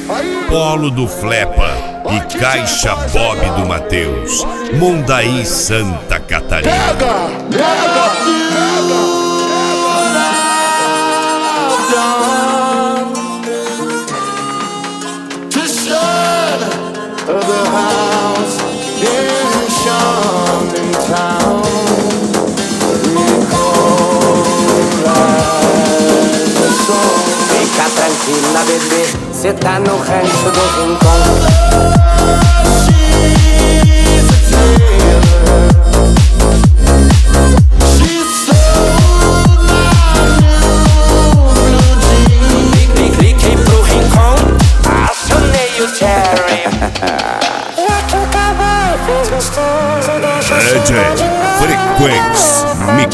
Polo do Flepa e Caixa Bob do Mateus, Mondaí, Santa Catarina. Fica tranquila, bebê, cê tá no rancho do Rincão. Cliquei pro Rincão, acionei o Cherry. DJ Frequenx Mix.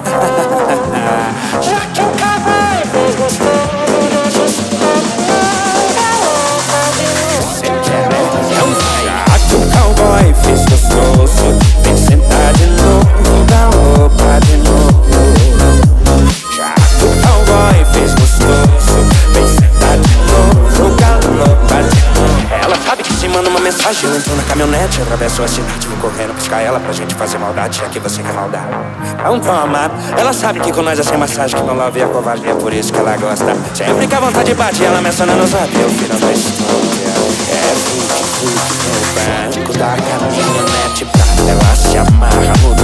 Cowboy fez gostoso, vem sentar de novo, galopa de novo. Já que o cowboy fez gostoso, vem sentar de novo, galopa de novo. Ela sabe que se manda uma mensagem, eu entro na caminhonete, atravesso a cidade, vou correndo buscar ela pra gente fazer maldade, já que você quer maldade. Então toma, ela sabe que com nós é sem massagem, que não love a covardia, por isso que ela gosta. Sempre que a vontade bate, ela me aciona no zap, eu viro da história. É no banco da caminhonete prata, ela se amarra no